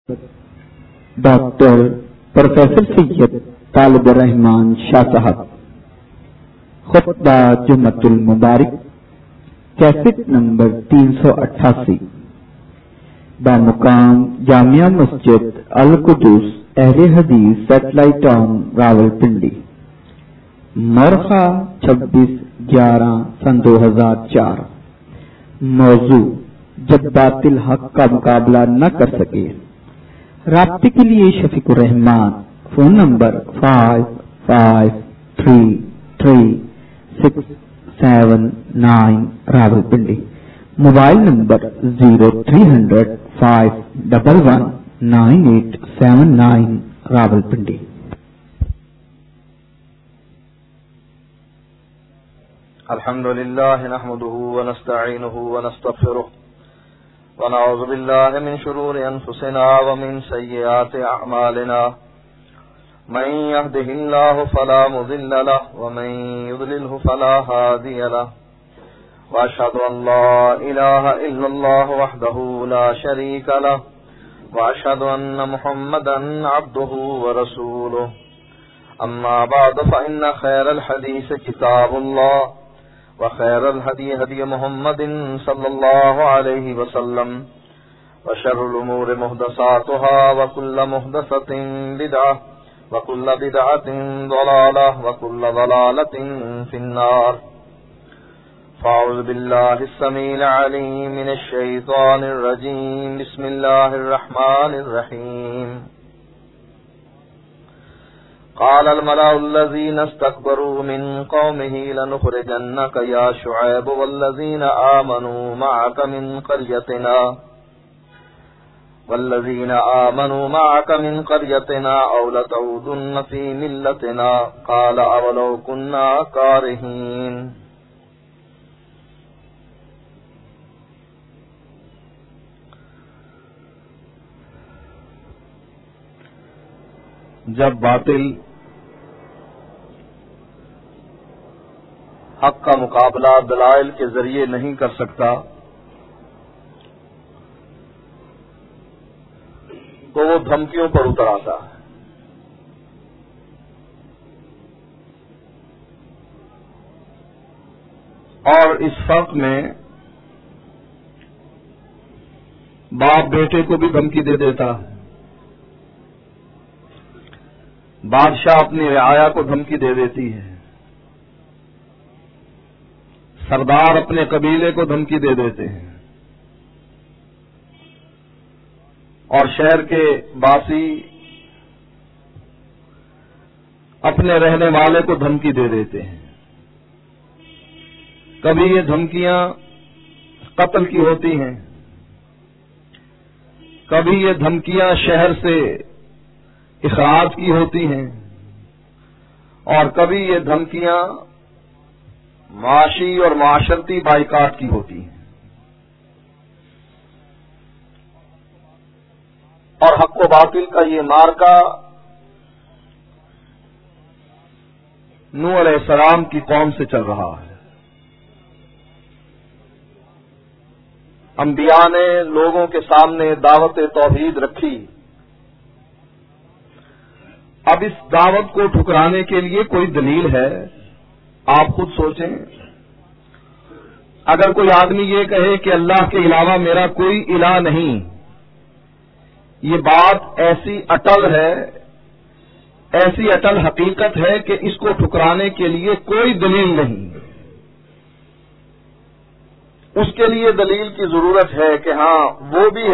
Doctor professor سید طالب الرحمان شاہ صاحب خطبہ جمعۃ المبارک کیسٹ نمبر 388 بمقام جامعہ مسجد القدس اہل حدیث سیٹلائٹ ٹاؤن راولپنڈی، مرخہ 26/11/2004۔ موضوع جب باطل حق کا مقابلہ نہ کر سکے۔ رابطے کے لیے Shafiq Rahman, phone number 55333679 Rawalpindi, mobile number 030051197879 Rawalpindi. الحمد لله نحمده ونستعينه ونستغفره ونعوذ بالله من شرور أنفسنا ومن سيئات أعمالنا، من يهده الله فلا مضل له ومن يضلله فلا هادي له، وأشهد أن لا إله إلا الله وحده لا شريك له، وأشهد أن محمدا عبده ورسوله، أما بعد فإن خير الحديث كتاب الله، وخير الهدي هدي محمد صلى الله عليه وسلم، وشر الأمور محدثاتها، وكل محدثة بدعة، وكل بدعة ضلالة، وكل ضلالة في النار. فأعوذ بالله السميع العليم من الشيطان الرجيم. بسم الله الرحمن الرحيم. قال الملأ الذين استكبروا من قومه لنخرجنك يا شعيب والذين آمنوا معك من قريتنا أو لتعودن في ملتنا. قال أولو كنا كارهين. جب باطل حق کا مقابلہ دلائل کے ذریعے نہیں کر سکتا تو وہ دھمکیوں پر اتر آتا ہے۔ اور اس فرق میں باپ بیٹے کو بھی دھمکی دے دیتا ہے، بادشاہ اپنی رعایا کو دھمکی دے دیتی ہے، سردار اپنے قبیلے کو دھمکی دے دیتے ہیں، اور شہر کے باسی اپنے رہنے والے کو دھمکی دے دیتے ہیں۔ کبھی یہ دھمکیاں قتل کی ہوتی ہیں، کبھی یہ دھمکیاں شہر سے اخراج کی ہوتی ہیں، اور کبھی یہ دھمکیاں معاشی اور معاشرتی بائیکاٹ کی ہوتی ہیں۔ اور حق و باطل کا یہ مارکا نوح علیہ السلام کی قوم سے چل رہا ہے۔ انبیاء نے لوگوں کے سامنے دعوت توحید رکھی، اب اس دعوت کو ٹھکرانے کے لیے کوئی دلیل ہے؟ آپ خود سوچیں، اگر کوئی آدمی یہ کہے کہ اللہ کے علاوہ میرا کوئی الہ نہیں، یہ بات ایسی اٹل ہے، ایسی اٹل حقیقت ہے کہ اس کو ٹھکرانے کے لیے کوئی دلیل نہیں۔ اس کے لیے دلیل کی ضرورت ہے کہ ہاں وہ بھی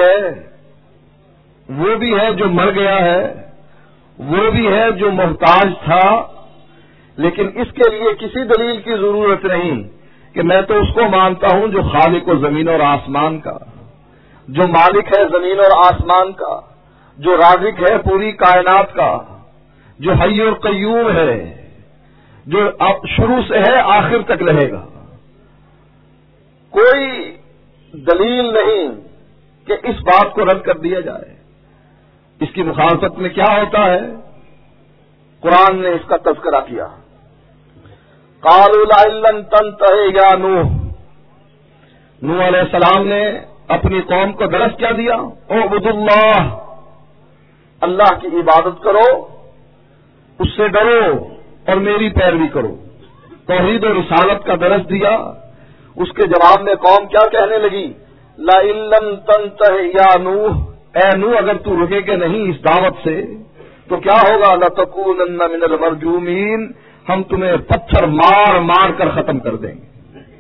ہے جو مر گیا ہے، وہ بھی ہے جو محتاج تھا، لیکن اس کے لیے کسی دلیل کی ضرورت نہیں کہ میں تو اس کو مانتا ہوں جو خالق و زمین اور آسمان کا، جو مالک ہے زمین اور آسمان کا، جو رازق ہے پوری کائنات کا، جو حی اور قیوم ہے، جو اب شروع سے ہے آخر تک رہے گا۔ کوئی دلیل نہیں کہ اس بات کو رد کر دیا جائے۔ اس کی مخالفت میں کیا ہوتا ہے؟ قرآن نے اس کا تذکرہ کیا۔ قالوا لئن لم تنتهِ یا نوح علیہ السلام نے اپنی قوم کو درس کیا دیا؟ اعبدوا اللہ اللہ کی عبادت کرو، اس سے ڈرو اور میری پیروی کرو۔ توحید و رسالت کا درس دیا، اس کے جواب میں قوم کیا کہنے لگی؟ لئن لم تنتہ یا نوح، اے نوح اگر تو رکے کہ نہیں اس دعوت سے تو کیا ہوگا؟ لتکونن من المرجومین، ہم تمہیں پتھر مار مار کر ختم کر دیں گے۔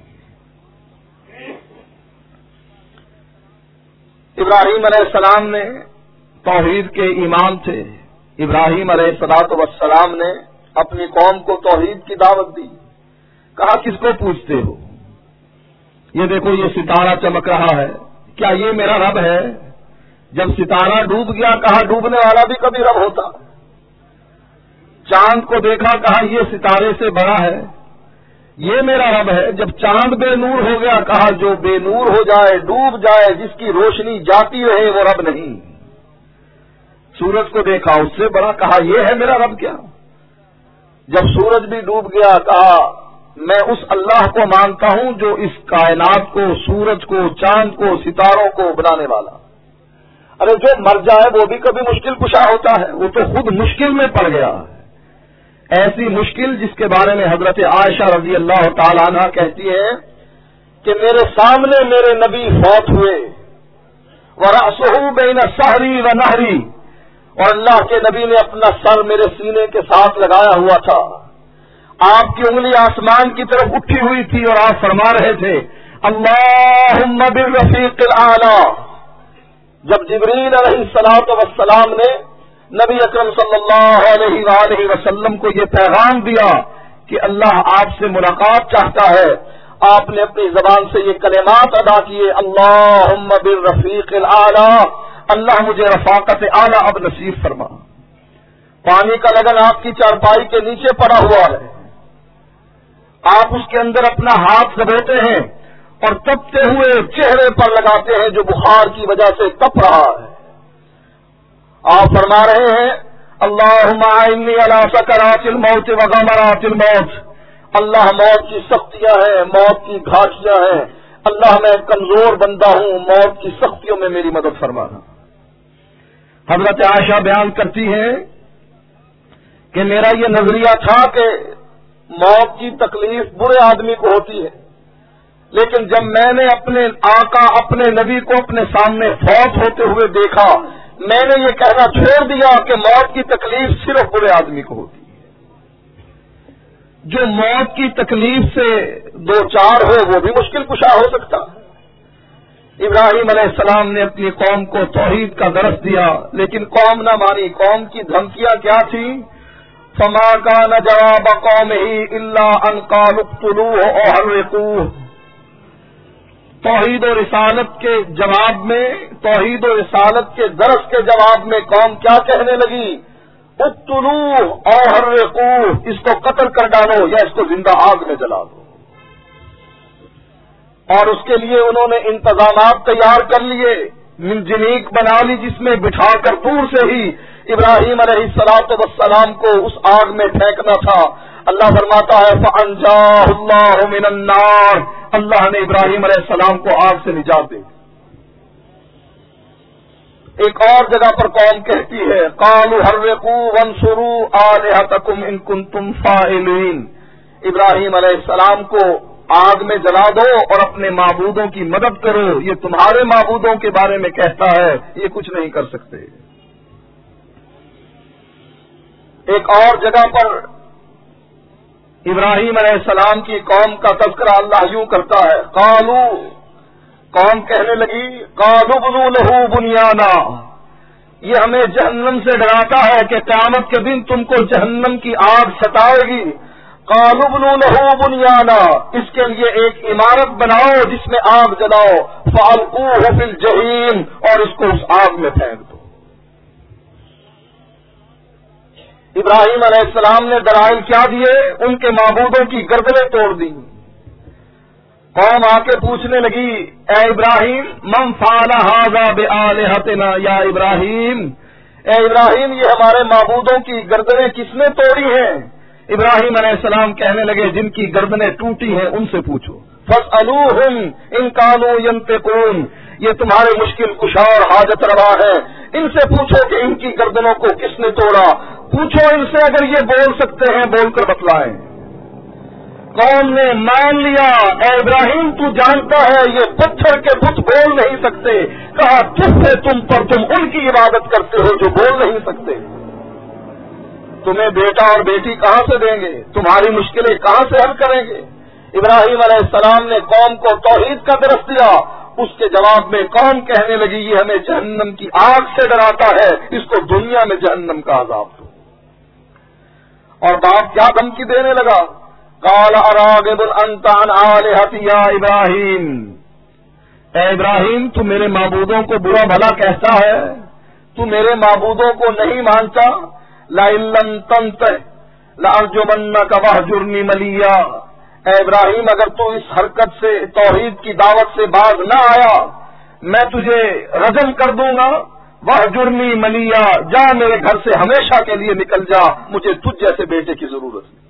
ابراہیم علیہ السلام نے توحید کے امام تھے۔ ابراہیم علیہ السلام نے اپنی قوم کو توحید کی دعوت دی۔ کہا کس کو پوچھتے ہو؟ یہ دیکھو یہ ستارہ چمک رہا ہے، کیا یہ میرا رب ہے؟ جب ستارہ ڈوب گیا کہا ڈوبنے والا بھی کبھی رب ہوتا۔ چاند کو دیکھا کہا یہ ستارے سے بڑا ہے، یہ میرا رب ہے۔ جب چاند بے نور ہو گیا کہا جو بے نور ہو جائے ڈوب جائے جس کی روشنی جاتی رہے وہ رب نہیں۔ سورج کو دیکھا اس سے بڑا، کہا یہ ہے میرا رب کیا؟ جب سورج بھی ڈوب گیا کہا میں اس اللہ کو مانتا ہوں جو اس کائنات کو، سورج کو، چاند کو، ستاروں کو بنانے والا۔ ارے جو مر جائے وہ بھی کبھی مشکل کشا ہوتا ہے، وہ تو خود مشکل میں پڑ گیا ہے، ایسی مشکل جس کے بارے میں حضرت عائشہ رضی اللہ تعالی عنہ کہتی ہے کہ میرے سامنے میرے نبی فوت ہوئے، وَرَأْسُهُ بَيْنَ سَحْرِي وَنَحْرِي، اور اللہ کے نبی نے اپنا سر میرے سینے کے ساتھ لگایا ہوا تھا، آپ کی انگلی آسمان کی طرف اٹھی ہوئی تھی اور آپ فرما رہے تھے اللہم بالرفیق الاعلی۔ جب جبریل علیہ السلام نے نبی اکرم صلی اللہ علیہ وآلہ وسلم کو یہ پیغام دیا کہ اللہ آپ سے ملاقات چاہتا ہے، آپ نے اپنی زبان سے یہ کلمات ادا کیے اللہم بالرفیق الاعلی، اللہ مجھے رفاقت اعلی اب نصیب فرما۔ پانی کا لگن آپ کی چارپائی کے نیچے پڑا ہوا ہے، آپ اس کے اندر اپنا ہاتھ دبوتے ہیں اور تپتے ہوئے چہرے پر لگاتے ہیں جو بخار کی وجہ سے تپ رہا ہے۔ آپ فرما رہے ہیں اللہم اعنی علی سکرات الموت وغمرات الموت، اللہ موت کی سختیاں ہیں، موت کی گھاٹیاں ہیں، اللہ میں کمزور بندہ ہوں، موت کی سختیوں میں میری مدد فرمانا۔ حضرت عائشہ بیان کرتی ہیں کہ میرا یہ نظریہ تھا کہ موت کی تکلیف برے آدمی کو ہوتی ہے، لیکن جب میں نے اپنے آقا اپنے نبی کو اپنے سامنے فوت ہوتے ہوئے دیکھا میں نے یہ کہنا چھوڑ دیا کہ موت کی تکلیف صرف برے آدمی کو ہوتی ہے، جو موت کی تکلیف سے دو چار ہو وہ بھی مشکل کشا ہو سکتا ہے۔ ابراہیم علیہ السلام نے اپنی قوم کو توحید کا درس دیا لیکن قوم نہ مانی۔ قوم کی دھمکیاں کیا تھیں؟ فما كان جواب قومه الا ان قالوا اقتلوه او حرقوه۔ توحید و رسالت کے جواب میں، توحید و رسالت کے درس کے جواب میں قوم کیا کہنے لگی؟ اقتلوه او حرقوه، اس کو قتل کر ڈالو یا اس کو زندہ آگ میں جلا دو۔ اور اس کے لیے انہوں نے انتظامات تیار کر لیے، منجنیق بنا لی جس میں بٹھا کر دور سے ہی ابراہیم علیہ السلام کو اس آگ میں پھینکنا تھا۔ اللہ فرماتا ہے فَأَنْجَاهُ اللَّهُ مِنَ النَّارِ، اللہ نے ابراہیم علیہ السلام کو آگ سے نجات دی۔ ایک اور جگہ پر قوم کہتی ہے قَالُوا حَرِّقُوا وَانصُرُوا آلِهَتَكُمْ إِن كُنتُمْ فَاعِلِينَ، ابراہیم علیہ السلام کو آگ میں جلا دو اور اپنے معبودوں کی مدد کرو، یہ تمہارے معبودوں کے بارے میں کہتا ہے، یہ کچھ نہیں کر سکتے۔ ایک اور جگہ پر ابراہیم علیہ السلام کی قوم کا تذکرہ اللہ یوں کرتا ہے قالوا، قوم کہنے لگی قالوا بنوا لہ بنیانا، یہ ہمیں جہنم سے ڈراتا ہے کہ قیامت کے دن تم کو جہنم کی آگ ستائے گی۔ قالوا بنوا لہ بنیانا، اس کے لیے ایک عمارت بناؤ جس میں آگ جلاؤ، فالقوہ فی الجحیم، اور اس کو اس آگ میں پھینک دو۔ ابراہیم علیہ السلام نے دلائل کیا دیے؟ ان کے معبودوں کی گردنیں توڑ دی۔ قوم آ کے پوچھنے لگی اے ابراہیم من فعل ھذا بآلہتنا، یا ابراہیم، اے ابراہیم یہ ہمارے معبودوں کی گردنیں کس نے توڑی ہیں؟ ابراہیم علیہ السلام کہنے لگے جن کی گردنیں ٹوٹی ہیں ان سے پوچھو۔ فاسألوہم ان کانوا ینطقون، یہ تمہارے مشکل کشا اور حاجت روا ہے، ان سے پوچھو کہ ان کی گردنوں کو کس نے توڑا، پوچھو ان سے اگر یہ بول سکتے ہیں بول کر بتلائیں۔ قوم نے مان لیا، اے ابراہیم تو جانتا ہے یہ پتھر کے بت بول نہیں سکتے، کہا کس سے تم پر، تم ان کی عبادت کرتے ہو جو بول نہیں سکتے، تمہیں بیٹا اور بیٹی کہاں سے دیں گے، تمہاری مشکلیں کہاں سے حل کریں گے۔ ابراہیم علیہ السلام نے قوم کو توحید کا درس دیا، اس کے جواب میں قوم کہنے لگی یہ ہمیں جہنم کی آگ سے ڈراتا ہے، اس کو دنیا میں جہنم کا عذاب دو۔ اور باپ کیا دھمکی دینے لگا، قال اراغب انت عن آلہتی یا ابراہیم، اے ابراہیم تو میرے معبودوں کو برا بھلا کہتا ہے، تو میرے معبودوں کو نہیں مانتا، لئن لم تنتہ لارجمنک واہجرنی ملیا، اے ابراہیم اگر تو اس حرکت سے، توحید کی دعوت سے باز نہ آیا میں تجھے رجم کر دوں گا، واہجرنی ملیا، جا میرے گھر سے ہمیشہ کے لیے نکل جا، مجھے تجھ جیسے بیٹے کی ضرورت نہیں۔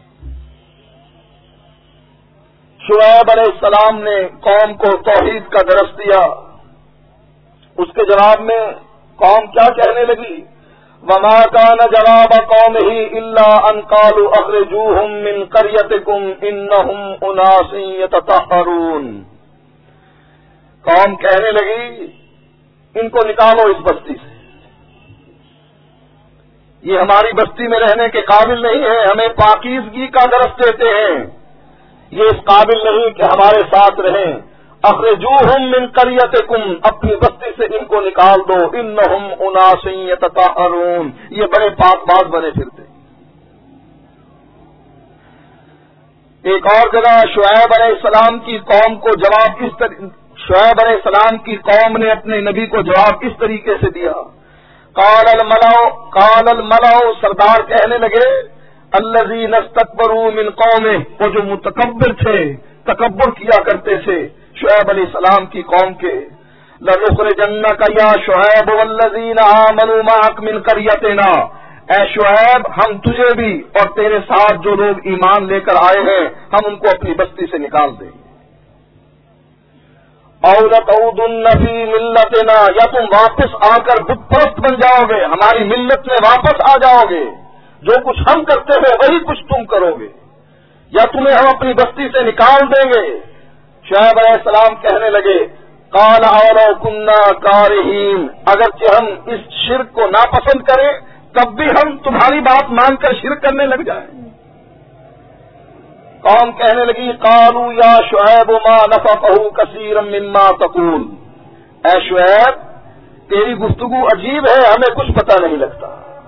شعیب علیہ السلام نے قوم کو توحید کا درس دیا، اس کے جواب میں قوم کیا کہنے لگی، وما كان جواب قومه الا ان قالوا اخرجوهم من قريتكم انهم اناس يتطهرون، قوم کہنے لگی ان کو نکالو اس بستی سے، یہ ہماری بستی میں رہنے کے قابل نہیں ہے، ہمیں پاکیزگی کا درس دیتے ہیں، یہ اس قابل نہیں کہ ہمارے ساتھ رہیں، اخرجوہم من قریتکم، اپنی بستی سے ان کو نکال دو، انہم اناس یتطہرون، یہ بڑے پاک باز بنے پھرتے۔ ایک اور جگہ شعیب علیہ السلام کی قوم کو جواب شعیب علیہ السلام کی قوم نے اپنے نبی کو جواب اس طریقے سے دیا، قال الملأ، سردار کہنے لگے، الذین استکبروا من قومہ، وہ جو متکبر تھے، تکبر کیا کرتے تھے شعیب علیہ السلام کی قوم کے، لنخرجنک یا شعیب والذین آمنوا معک من قریتنا، اے شعیب ہم تجھے بھی اور تیرے ساتھ جو لوگ ایمان لے کر آئے ہیں ہم ان کو اپنی بستی سے نکال دیں گے، او لتعودن فی ملتنا، یا تم واپس آ کر بت پرست بن جاؤ گے، ہماری ملت میں واپس آ جاؤ گے، جو کچھ ہم کرتے ہیں وہی کچھ تم کرو گے، یا تمہیں ہم اپنی بستی سے نکال دیں گے۔ شعیب علیہ السلام کہنے لگے، قال اولو کنا کارہین، اگرچہ ہم اس شرک کو ناپسند کریں تب بھی ہم تمہاری بات مان کر شرک کرنے لگ جائیں۔ قوم کہنے لگی، قالوا یا شعیب ما نفقہ کثیرا مما تقول، اے شعیب تیری گفتگو عجیب ہے، ہمیں کچھ پتہ نہیں لگتا،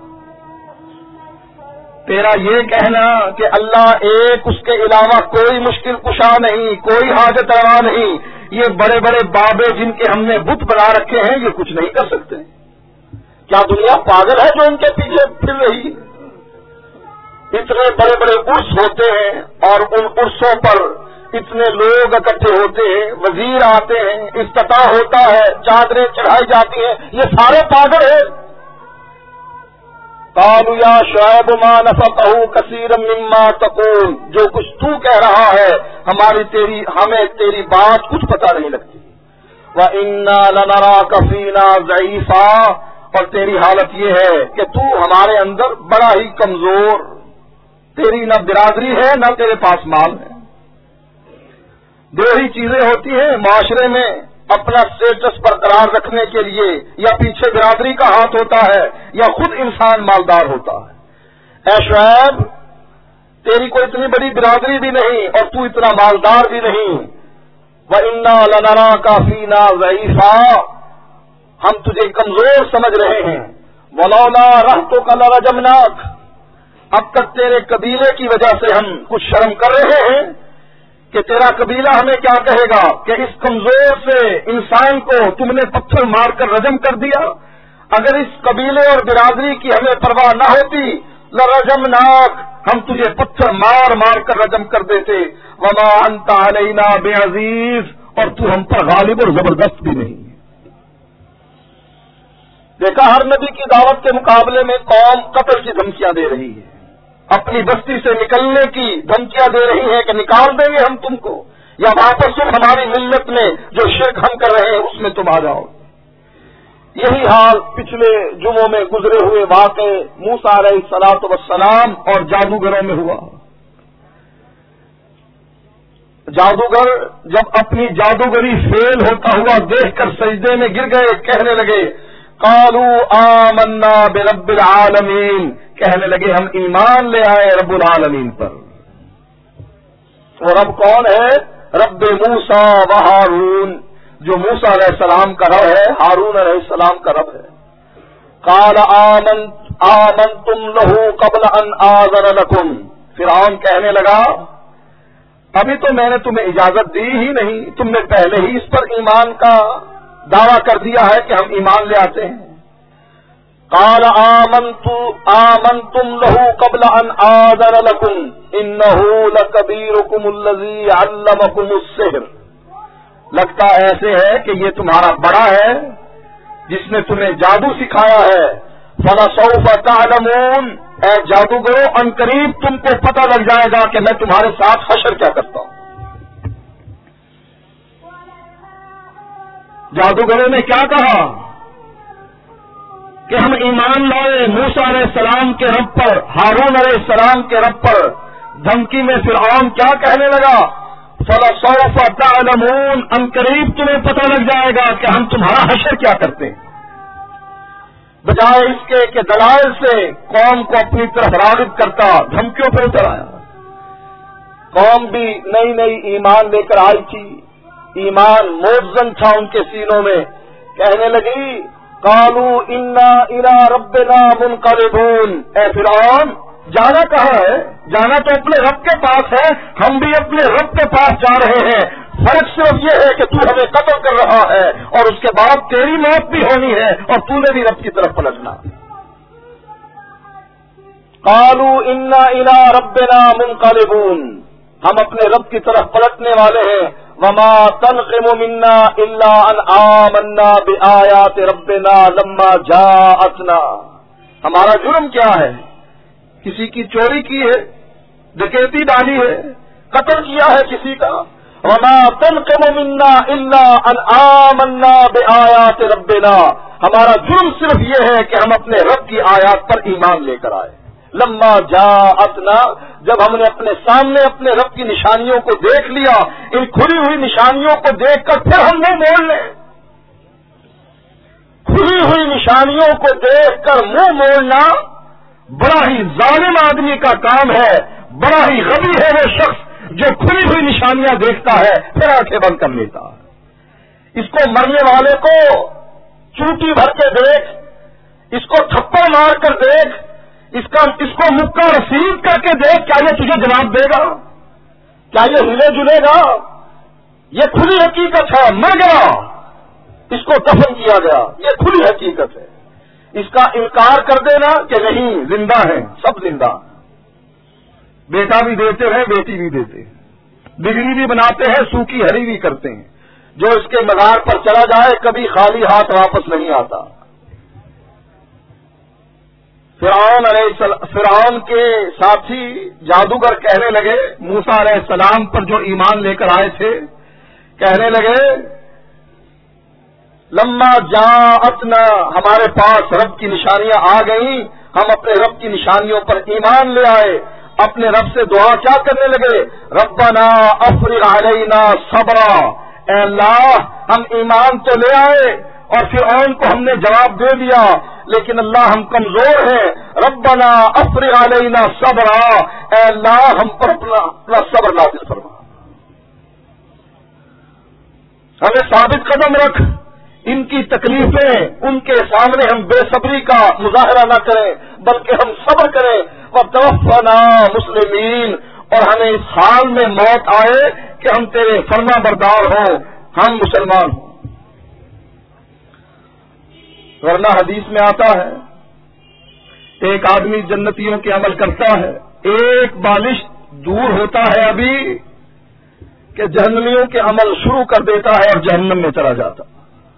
تیرا یہ کہنا کہ اللہ ایک، اس کے علاوہ کوئی مشکل کشا نہیں، کوئی حاجت روا نہیں، یہ بڑے بڑے بابے جن کے ہم نے بت بنا رکھے ہیں یہ کچھ نہیں کر سکتے، کیا دنیا پاگل ہے جو ان کے پیچھے پھر رہی؟ اتنے بڑے بڑے عرس ہوتے ہیں اور ان عرسوں پر اتنے لوگ اکٹھے ہوتے ہیں، وزیر آتے ہیں، افتتاح ہوتا ہے، چادریں چڑھائی جاتی ہیں، یہ سارے پاگل ہیں۔ قالوا یا شعیب ما نفقہ کثیرا مما تقول، جو کچھ تو کہہ رہا ہے ہمیں تیری بات کچھ پتہ نہیں لگتی، وَإِنَّا لَنَرَاكَ فِينَا ضَعِيفًا، اور تیری حالت یہ ہے کہ تو ہمارے اندر بڑا ہی کمزور، تیری نہ برادری ہے نہ تیرے پاس مال ہے۔ دو ہی چیزیں ہوتی ہیں معاشرے میں اپنا اسٹیٹس برقرار رکھنے کے لیے، یا پیچھے برادری کا ہاتھ ہوتا ہے یا خود انسان مالدار ہوتا ہے۔ اے شعیب تیری کوئی اتنی بڑی برادری بھی نہیں اور تو اتنا مالدار بھی نہیں، وَإِنَّا لَنَرَاكَ فِينَا ضَعِيفًا، ہم تجھے کمزور سمجھ رہے ہیں، وَلَوْلَا رَحْتُكَ لَرَجَمْنَاكَ، اب تک تیرے قبیلے کی وجہ سے ہم کچھ شرم کر رہے ہیں کہ تیرا قبیلہ ہمیں کیا کہے گا کہ اس کمزور سے انسان کو تم نے پتھر مار کر رجم کر دیا، اگر اس قبیلے اور برادری کی ہمیں پرواہ نہ ہوتی لرجمناک، ہم تجھے پتھر مار مار کر رجم کر دیتے، وما انت علینا بعزیز، اور تو ہم پر غالب اور زبردست بھی نہیں۔ دیکھا ہر نبی کی دعوت کے مقابلے میں قوم قتل کی دھمکیاں دے رہی ہے، اپنی بستی سے نکلنے کی دھمکیاں دے رہی ہے کہ نکال دیں گے ہم تم کو، یا واپس تم ہماری ملت میں جو شرک ہم کر رہے ہیں اس میں تم آ جاؤ. یہی حال پچھلے جمعوں میں گزرے ہوئے واقعے موسیٰ علیہ الصلوۃ والسلام اور جادوگروں میں ہوا. جادوگر جب اپنی جادوگری فیل ہوتا ہوا دیکھ کر سجدے میں گر گئے, کہنے لگے قالوا آمنا برب العالمین, کہنے لگے ہم ایمان لے آئے رب العالمین پر. اور رب کون ہے؟ رب موسیٰ و ہارون, جو موسیٰ علیہ السلام کا رب ہے, ہارون علیہ السلام کا رب ہے. قال آمنتم له قبل ان آذن لكم, فرعون کہنے لگا ابھی تو میں نے تمہیں اجازت دی ہی نہیں, تم نے پہلے ہی اس پر ایمان کا دعویٰ کر دیا ہے کہ ہم ایمان لے آتے ہیں. قال آمنتم له قبل ان آذن لكم انه لكبيركم الذي علمكم السحر, لگتا ایسے ہے کہ یہ تمہارا بڑا ہے جس نے تمہیں جادو سکھایا ہے. فلسوف تعلمون, اے جادوگرو ان قریب تم کو پتہ لگ جائے گا کہ میں تمہارے ساتھ حشر کیا کرتا ہوں. جادوگروں نے کیا کہا کہ ہم ایمان لائے موسیٰ علیہ السلام کے رب پر, ہارون علیہ السلام کے رب پر. دھمکی میں فرعون کیا کہنے لگا فلسوف تعلمون, ان قریب تمہیں پتہ لگ جائے گا کہ ہم تمہارا حشر کیا کرتے ہیں. بجائے اس کے کہ دلائل سے قوم کو اپنی طرف راغب کرتا, دھمکیوں پر اتر آیا. قوم بھی نئی نئی ایمان لے کر آئی تھی, ایمان موزن تھا ان کے سینوں میں. کہنے لگی قالوا انا الی ربنا منقلبون, اے فرعون جانا کہاں ہے؟ جانا تو اپنے رب کے پاس ہے, ہم بھی اپنے رب کے پاس جا رہے ہیں. فرق صرف یہ ہے کہ تو ہمیں قتل کر رہا ہے اور اس کے بعد تیری موت بھی ہونی ہے اور تو نے بھی رب کی طرف پلٹنا. قالوا انا الی ربنا منقلبون, ہم اپنے رب کی طرف پلٹنے والے ہیں. وما تنقم منا الا ان آمنا بآیات ربنا لما جاءتنا, ہمارا جرم کیا ہے؟ کسی کی چوری کی ہے, ڈکیتی ڈالی ہے, قتل کیا ہے کسی کا. وما تنقم منا الا ان آمنا بآیات ربنا, ہمارا جرم صرف یہ ہے کہ ہم اپنے رب کی آیات پر ایمان لے کر آئے. لما جاءتنا, جب ہم نے اپنے سامنے اپنے رب کی نشانیوں کو دیکھ لیا, ان کھلی ہوئی نشانیوں کو دیکھ کر پھر ہم منہ موڑ لیں. کھلی ہوئی نشانیوں کو دیکھ کر منہ موڑنا بڑا ہی ظالم آدمی کا کام ہے. بڑا ہی غبی ہے وہ شخص جو کھلی ہوئی نشانیاں دیکھتا ہے پھر آنکھیں بند کر لیتا. اس کو مرنے والے کو چوٹی بھر کے دیکھ, اس کو تھپڑ مار کر دیکھ, اس کو مکہ رسید کر کے دیکھ, کیا یہ تجھے جواب دے گا؟ کیا یہ ہلے جلے گا؟ یہ کھلی حقیقت ہے, مر گیا, اس کو دفن کیا گیا, یہ کھلی حقیقت ہے. اس کا انکار کر دینا کہ نہیں زندہ ہے, سب زندہ, بیٹا بھی دیتے ہیں بیٹی بھی دیتے ہیں, بگڑی بھی بناتے ہیں سوکھی ہری بھی کرتے ہیں. جو اس کے مزار پر چلا جائے کبھی خالی ہاتھ واپس نہیں آتا. فرعون کے ساتھی جادوگر کہنے لگے موسیٰ علیہ السلام پر جو ایمان لے کر آئے تھے, کہنے لگے لما جاءتنا, ہمارے پاس رب کی نشانیاں آ گئیں, ہم اپنے رب کی نشانیوں پر ایمان لے آئے. اپنے رب سے دعا کیا کرنے لگے؟ ربنا افرغ علینا صبرا, اے اللہ ہم ایمان تو لے آئے اور فرعون کو ہم نے جواب دے دیا, لیکن اللہ ہم کمزور ہیں. ربنا افرغ علینا صبرا, اے اللہ ہم پر اپنا صبر نازل فرما, ہمیں ثابت قدم رکھ. ان کی تکلیفیں ان کے سامنے ہم بے صبری کا مظاہرہ نہ کریں بلکہ ہم صبر کریں. وتوفنا مسلمین, اور ہمیں اس حال میں موت آئے کہ ہم تیرے فرما بردار ہوں, ہم مسلمان ہوں. ورنہ حدیث میں آتا ہے ایک آدمی جنتیوں کے عمل کرتا ہے, ایک بالش دور ہوتا ہے ابھی کہ جہنمیوں کے عمل شروع کر دیتا ہے اور جہنم میں چلا جاتا.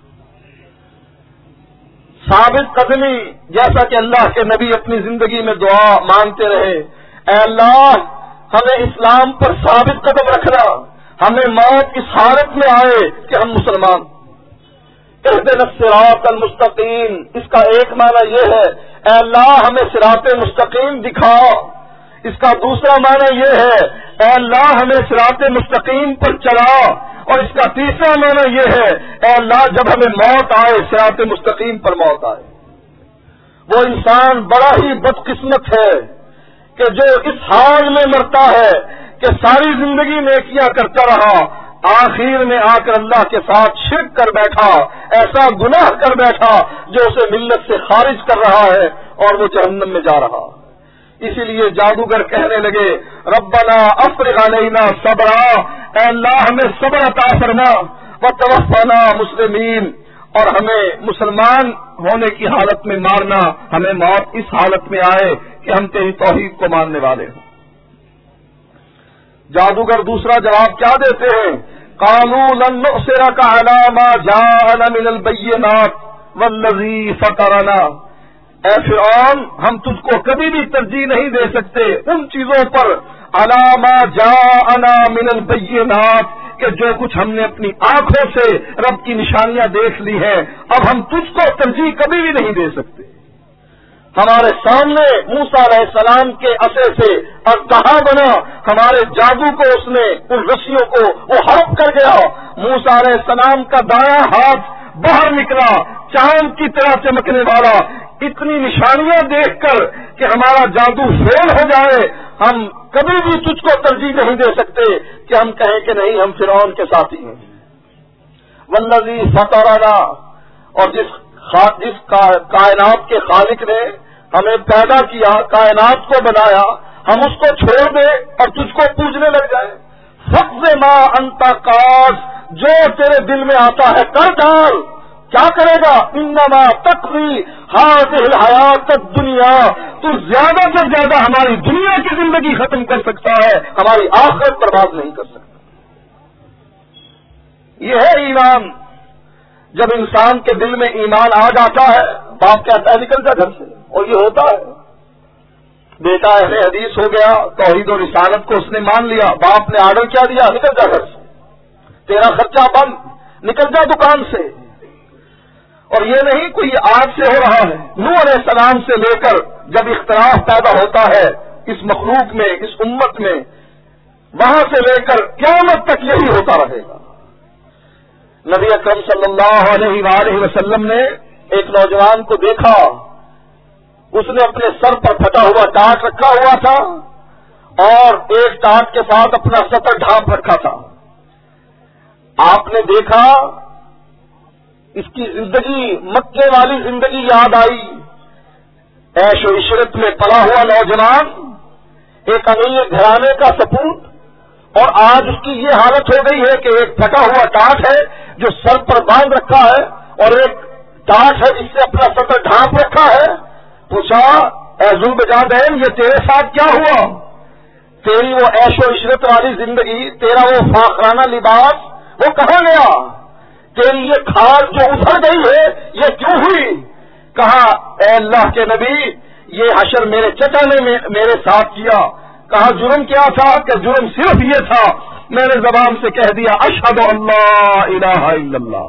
ثابت قدمی, جیسا کہ اللہ کے نبی اپنی زندگی میں دعا مانگتے رہے, اے اللہ ہمیں اسلام پر ثابت قدم رکھنا, ہمیں موت اس حالت میں آئے کہ ہم مسلمان. اہدنا الصراط المستقیم، اس کا ایک معنی یہ ہے اے اللہ ہمیں صراط مستقیم دکھا. اس کا دوسرا معنی یہ ہے اے اللہ ہمیں صراط مستقیم پر چلا. اور اس کا تیسرا معنی یہ ہے اے اللہ جب ہمیں موت آئے صراط مستقیم پر موت آئے. وہ انسان بڑا ہی بدقسمت ہے کہ جو اس حال میں مرتا ہے کہ ساری زندگی نیکیاں کرتا رہا، آخر میں آ کر اللہ کے ساتھ شرک کر بیٹھا، ایسا گناہ کر بیٹھا جو اسے ملت سے خارج کر رہا ہے اور وہ جہنم میں جا رہا. اسی لیے جادوگر کہنے لگے ربنا افرغ علینا صبرا، اے اللہ ہمیں صبر عطا فرما، وتوفنا مسلمین، اور ہمیں مسلمان ہونے کی حالت میں مارنا، ہمیں موت اس حالت میں آئے کہ ہم تیری توحید کو ماننے والے ہوں. جادوگر دوسرا جواب کیا دیتے ہیں؟ قالوا لن نؤثرك على ما جاءنا من البينات والذي فطرنا. اے فرعون ہم تجھ کو کبھی بھی ترجیح نہیں دے سکتے ان چیزوں پر على ما جاءنا من البينات کہ جو کچھ ہم نے اپنی آنکھوں سے رب کی نشانیاں دیکھ لی ہیں، اب ہم تجھ کو ترجیح کبھی بھی نہیں دے سکتے. ہمارے سامنے موسیٰ علیہ السلام کے عصے سے اژدہا بنا، ہمارے جادو کو اس نے ان رسیوں کو وہ ہڑپ کر گیا. موسیٰ علیہ السلام کا دایاں ہاتھ باہر نکلا چاند کی طرح چمکنے والا. اتنی نشانیاں دیکھ کر کہ ہمارا جادو فیل ہو جائے، ہم کبھی بھی تجھ کو ترجیح نہیں دے سکتے کہ ہم کہیں کہ نہیں ہم فرعون کے ساتھی ہیں. والذی فطرنا، اور جس کائنات کے خالق نے ہمیں پیدا کیا، کائنات کو بنایا، ہم اس کو چھوڑ دیں اور تجھ کو پوجنے لگ جائیں. فقض ما انت قاض، جو تیرے دل میں آتا ہے کر ڈال. کیا کرے گا؟ انما تقضی هذه الحیات الدنیا، تو زیادہ سے زیادہ ہماری دنیا کی زندگی ختم کر سکتا ہے، ہماری آخرت برباد نہیں کر سکتا. یہ ہے ایمان. جب انسان کے دل میں ایمان آ جاتا ہے، باپ کہتا ہے نکل جا گھر سے، اور یہ ہوتا ہے. بیٹا اہل حدیث ہو گیا، توحید و رسالت کو اس نے مان لیا، باپ نے آرڈر کیا دیا نکل جا گھر سے، تیرا خرچہ بند، نکل جا دکان سے. اور یہ نہیں کوئی آج سے ہو رہا ہے، نوح علیہ السلام سے لے کر جب اختلاف پیدا ہوتا ہے اس مخلوق میں، اس امت میں، وہاں سے لے کر قیامت تک یہی ہوتا رہے گا. نبی اکرم صلی اللہ علیہ وآلہ وسلم نے ایک نوجوان کو دیکھا، اس نے اپنے سر پر پھٹا ہوا ٹاٹ رکھا ہوا تھا اور ایک ٹاٹ کے ساتھ اپنا سطر ڈھانپ رکھا تھا. آپ نے دیکھا اس کی زندگی، مکے والی زندگی یاد آئی. عیش و عشرت میں پلا ہوا نوجوان، ایک امیر گھرانے کا سپوت، اور آج اس کی یہ حالت ہو گئی ہے کہ ایک پھٹا ہوا ٹاٹ ہے جو سر پر باندھ رکھا ہے اور ایک ٹاٹ ہے جس سے اپنا سطر ڈھانپ رکھا ہے. پوچھا اے ذوالبجادین یہ تیرے ساتھ کیا ہوا؟ تیری وہ عیش و عشرت والی زندگی، تیرا وہ فاخرانہ لباس وہ کہاں گیا؟ تیری یہ کھال جو ابھر گئی ہے یہ کیوں ہوئی؟ کہا اے اللہ کے نبی یہ حشر میرے چچا نے میرے ساتھ کیا. کہا جرم کیا تھا؟ کہ جرم صرف یہ تھا میں نے زبان سے کہہ دیا اشہد ان لا الہ الا اللہ.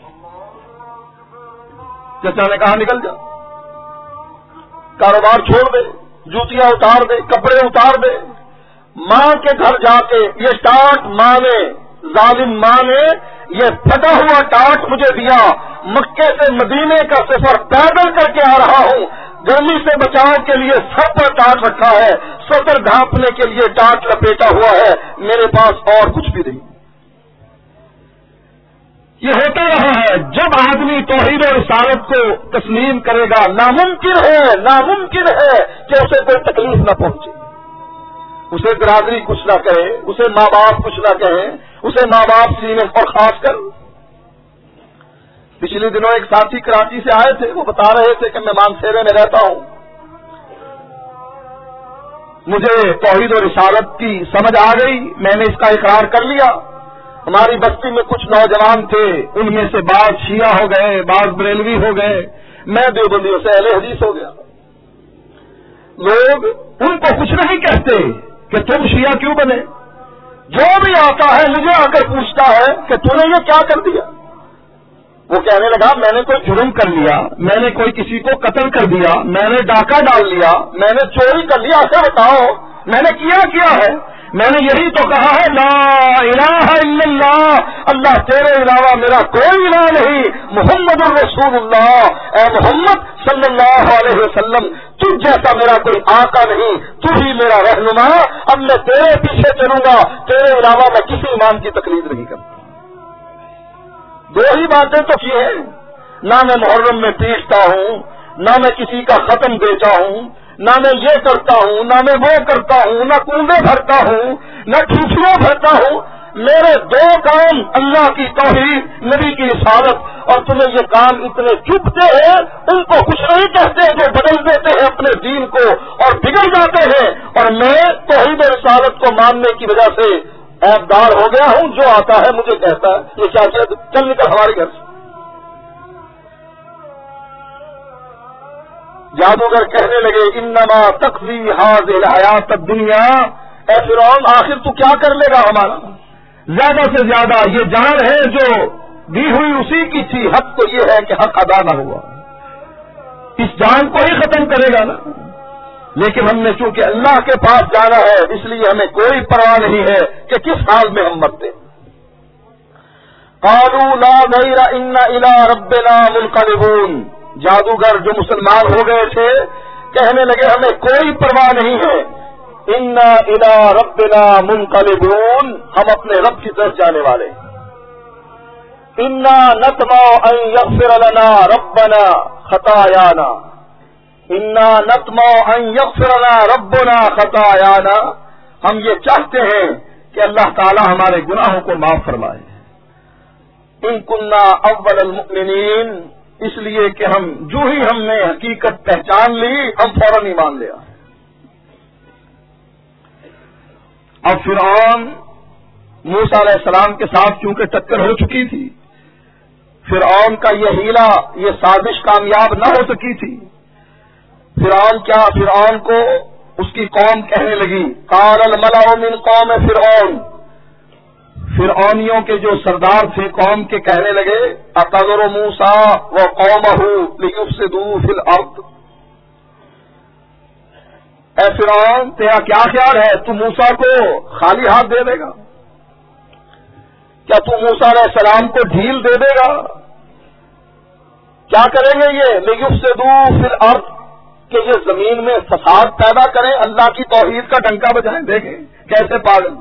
چچا نے کہا نکل جا، کاروبار چھوڑ دے، جوتیاں اتار دے، کپڑے اتار دے. ماں کے گھر جا کے یہ ٹاٹ ماں نے، ظالم ماں نے یہ پھٹا ہوا ٹاٹ مجھے دیا. مکے سے مدینے کا سفر پیدل کر کے آ رہا ہوں، گرمی سے بچاؤ کے لیے سر پر ٹاٹ رکھا ہے، سطر ڈھانپنے کے لیے ٹاٹ لپیٹا ہوا ہے، میرے پاس اور کچھ بھی نہیں. یہ ہوتا رہا ہے. جب آدمی توحید و رسالت کو تسلیم کرے گا، ناممکن ہے کہ اسے کوئی تکلیف نہ پہنچے، اسے برادری کچھ نہ کہے، اسے ماں باپ کچھ نہ کہیں، اسے ماں باپ سینے. اور خاص کر پچھلے دنوں ایک ساتھی کراچی سے آئے تھے، وہ بتا رہے تھے کہ میں مانسیرے میں رہتا ہوں، مجھے توحید و رسالت کی سمجھ آ گئی، میں نے اس کا اقرار کر لیا. ہماری بستی میں کچھ نوجوان تھے، ان میں سے بعض شیعہ ہو گئے، بعض بریلوی ہو گئے، میں دیوبندیوں سے اہل حدیث ہو گیا. لوگ ان کو کچھ نہیں کہتے کہ تم شیعہ کیوں بنے، جو بھی آتا ہے مجھے آ کر پوچھتا ہے کہ تو نے یہ کیا کر دیا. وہ کہنے لگا میں نے کوئی جرم کر لیا, میں نے کوئی کسی کو قتل کر دیا, میں نے ڈاکہ ڈال لیا, میں نے چوری کر لیا, ایسا بتاؤ میں نے کیا ہے. میں نے یہی تو کہا ہے لا الہ الا اللہ, اللہ تیرے علاوہ میرا کوئی الہ نہیں, محمد الرسول اللہ, اے محمد صلی اللہ علیہ وسلم تجھ جیسا میرا کوئی آقا نہیں, تو ہی میرا رہنما, اب میں تیرے پیچھے چلوں گا, تیرے علاوہ میں کسی امام کی تقلید نہیں کرتا. دو ہی باتیں تو کی ہیں, نہ میں محرم میں پیستا ہوں, نہ میں کسی کا ختم بیچا ہوں, نہ میں یہ کرتا ہوں, نہ میں وہ کرتا ہوں, نہ کنڈے بھرتا ہوں, نہ ٹھوٹیاں بھرتا ہوں. میرے دو کام اللہ کی توحید, نبی کی رسالت, اور تمہیں یہ کام اتنے چبھتے ہیں ان کو کچھ نہیں کہتے جو بدل دیتے ہیں اپنے دین کو اور بگڑ جاتے ہیں. اور میں توحید رسالت کو ماننے کی وجہ سے عیبدار ہو گیا ہوں, جو آتا ہے مجھے کہتا ہے یہ کیا چل نکل ہمارے گھر سے. جادوگر کہنے لگے انما تقضی هذه الحیات الدنیا, اے فرعون آخر تو کیا کر لے گا ہمارا, زیادہ سے زیادہ یہ جان ہے جو دی ہوئی اسی کی تھی, حق تو یہ ہے کہ حق ادا نہ ہوا, اس جان کو ہی ختم کرے گا نا. لیکن ہم نے چونکہ اللہ کے پاس جانا ہے اس لیے ہمیں کوئی پرواہ نہیں ہے کہ کس حال میں ہم مرتے. قالوا لا ضير انا الى ربنا منقلبون, جادوگر جو مسلمان ہو گئے تھے کہنے لگے ہمیں کوئی پرواہ نہیں ہے, انا الى ربنا منقلبون, ہم اپنے رب کی طرف جانے والے. انا نطمع ان يغفر لنا ربنا خطايانا, انا نطمع ان يغفر لنا ربنا خطايانا, ہم یہ چاہتے ہیں کہ اللہ تعالی ہمارے گناہوں کو معاف فرمائے. ان كنا اول المؤمنین, اس لیے کہ جو ہی ہم نے حقیقت پہچان لی ہم فوراً ایمان لیا. اب فرعون موسیٰ علیہ السلام کے ساتھ چونکہ ٹکر ہو چکی تھی, فرعون کا یہ ہیلا, یہ سازش کامیاب نہ ہو سکی تھی. فرعون کو اس کی قوم کہنے لگی, قال الملأ من قوم فرعون, فرعونیوں کے جو سردار تھے قوم کے کہنے لگے اقذر موسیٰ وقومہ لیفسدوا فی الارض, اے فرعون تیرا کیا خیال ہے, تو موسیٰ کو خالی ہاتھ دے دے گا, کیا تو موسیٰ علیہ السلام کو ڈھیل دے دے گا, کیا کریں گے یہ لیفسدوا فی الارض کہ یہ زمین میں فساد پیدا کریں, اللہ کی توحید کا ڈنکا بجائیں. دیکھیں کیسے پاگل.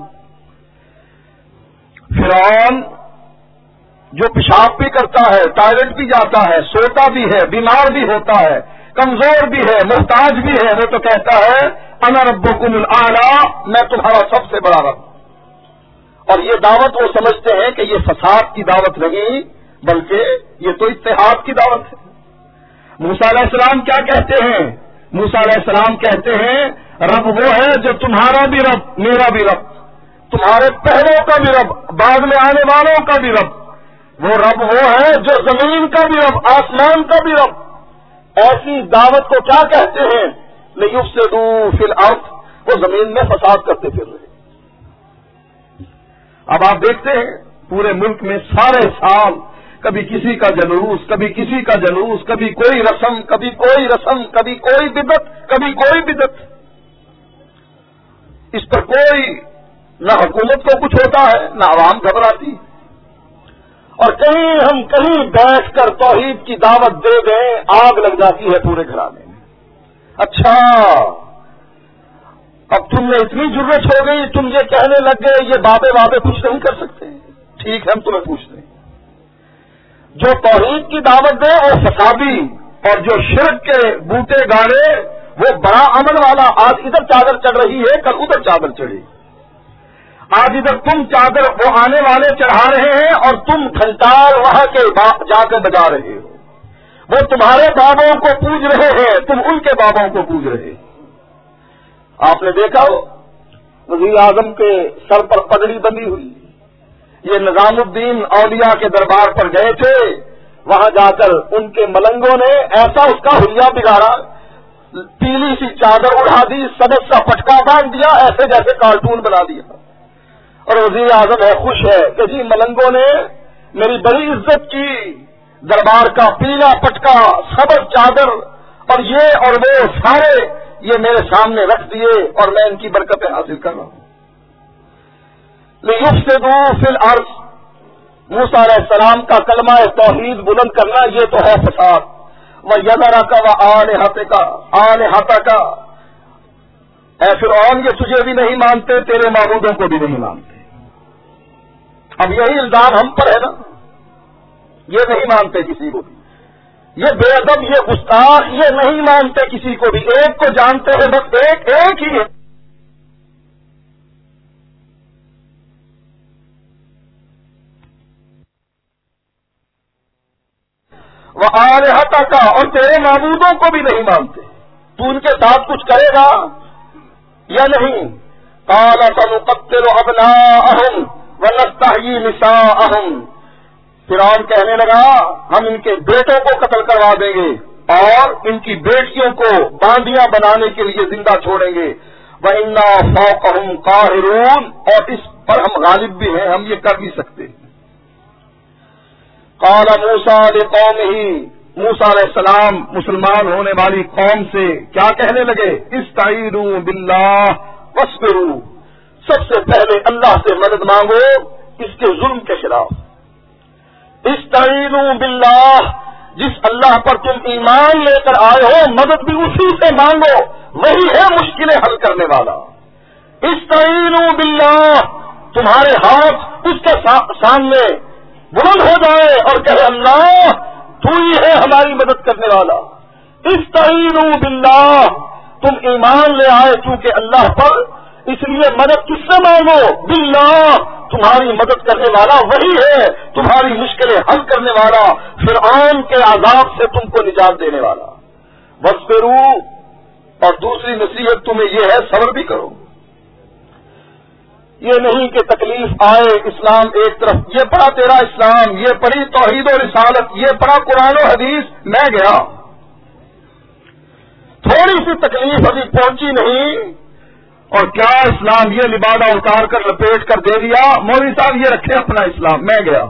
فرعون جو پیشاب بھی کرتا ہے, ٹوائلٹ بھی جاتا ہے, سوتا بھی ہے, بیمار بھی ہوتا ہے, کمزور بھی ہے, محتاج بھی ہے, وہ تو کہتا ہے انا ربکم الاعلی, میں تمہارا سب سے بڑا رب. اور یہ دعوت وہ سمجھتے ہیں کہ یہ فساد کی دعوت نہیں بلکہ یہ تو اتحاد کی دعوت ہے. موسیٰ علیہ السلام کیا کہتے ہیں, موسیٰ علیہ السلام کہتے ہیں رب وہ ہے جو تمہارا بھی رب, میرا بھی رب, تمہارے پہلوں کا بھی رب, بعد میں آنے والوں کا بھی رب, وہ رب وہ ہے جو زمین کا بھی رب, آسمان کا بھی رب. ایسی دعوت کو کیا کہتے ہیں, لیفسدوا فی الارض, وہ زمین میں فساد کرتے پھر رہے. اب آپ دیکھتے ہیں پورے ملک میں سارے سال کبھی کسی کا جلوس, کبھی کسی کا جلوس, کبھی کوئی رسم, کبھی کوئی رسم, کبھی کوئی بدعت, کبھی کوئی بدعت. اس پر کوئی نہ حکومت کو کچھ ہوتا ہے نہ عوام گھبراتی. اور کہیں بیٹھ کر توحید کی دعوت دے دیں آگ لگ جاتی ہے پورے گھرانے میں. اچھا اب تم نے اتنی ضرورت ہو گئی, تم یہ کہنے لگ گئے یہ بابے کچھ نہیں کر سکتے. ٹھیک ہے ہم تمہیں پوچھتے ہیں, جو توحید کی دعوت دے وہ فسادی, اور جو شرک کے بوٹے گاڑے وہ بڑا عمل والا. آج ادھر چادر چڑھ رہی ہے, کل ادھر چادر چڑھی. آج ادھر تم چادر وہ آنے والے چڑھا رہے ہیں اور تم گھنٹال وہاں کے جا کے بجا رہے ہو. وہ تمہارے بابوں کو پوج رہے ہیں, تم ان کے بابوں کو پوج رہے. آپ نے دیکھا ہو وزیر اعظم کے سر پر پگڑی بندی ہوئی, یہ نظام الدین اولیاء کے دربار پر گئے تھے, وہاں جا کر ان کے ملنگوں نے ایسا اس کا حلیہ بگاڑا, پیلی سی چادر اڑا دی, سبز سا پٹکا باندھ دیا, ایسے جیسے کارٹون بنا دیا. اور وزیر اعظم ہے خوش ہے کہ جی ملنگوں نے میری بڑی عزت کی، دربار کا پیلا پٹکا، سبز چادر اور یہ اور وہ سارے یہ میرے سامنے رکھ دیے اور میں ان کی برکتیں حاصل کر رہا ہوں۔ لِيُفْسِدُوا فِي الْأَرْضِ، موسیٰ علیہ السلام کا کلمہ توحید بلند کرنا یہ تو ہے فساد۔ وَيَذَرَكَ وَآلِهَتَكَ، اے فرعون یہ تجھے بھی نہیں مانتے، تیرے معبودوں کو بھی نہیں مانتے۔ اب یہی الزام ہم پر ہے نا، یہ نہیں مانتے کسی کو بھی، یہ بے ادب، یہ گستاخ، یہ نہیں مانتے کسی کو بھی، ایک کو جانتے ہیں بس ایک ہی ہے۔ وَآلِهَتَكَ، اور تیرے معبودوں کو بھی نہیں مانتے، تو ان کے ساتھ کچھ کرے گا یا نہیں؟ قَالَ سَنُقَتِّلُ أَبْنَاءَهُمْ وَنَسْتَحْيِي نِسَاءَهُمْ، فرعون کہنے لگا ہم ان کے بیٹوں کو قتل کروا دیں گے اور ان کی بیٹیوں کو باندیاں بنانے کے لیے زندہ چھوڑیں گے۔ وَإِنَّا فَوْقَهُمْ قَاهِرُونَ، اور اس پر ہم غالب بھی ہیں، ہم یہ کر بھی سکتے ہیں۔ قال موسیٰ لِقَوْمِهِ، موسیٰ علیہ السلام مسلمان ہونے والی قوم سے کیا کہنے لگے؟ استعینوا باللہ واصبروا، سب سے پہلے اللہ سے مدد مانگو اس کے ظلم کے خلاف۔ استعینوا باللہ، جس اللہ پر تم ایمان لے کر آئے ہو مدد بھی اسی سے مانگو، وہی ہے مشکلیں حل کرنے والا۔ استعینوا باللہ، تمہارے ہاتھ اس کے سامنے بلند ہو جائے اور کہے اللہ تو ہی ہے ہماری مدد کرنے والا۔ استعینوا باللہ، تم ایمان لے آئے چونکہ اللہ پر، اس لیے مدد کس سے مانگو؟ باللہ، تمہاری مدد کرنے والا وہی ہے، تمہاری مشکلیں حل کرنے والا، فرعون کے عذاب سے تم کو نجات دینے والا۔ واصبروا، اور دوسری نصیحت تمہیں یہ ہے صبر بھی کرو۔ یہ نہیں کہ تکلیف آئے، اسلام ایک طرف، یہ پڑھا تیرا اسلام، یہ پڑھی توحید و رسالت، یہ پڑھا قرآن و حدیث، میں گیا، تھوڑی سی تکلیف ابھی پہنچی نہیں اور کیا اسلام یہ لبادہ اتار کر لپیٹ کر دے دیا، مولوی صاحب یہ رکھے اپنا اسلام، میں گیا۔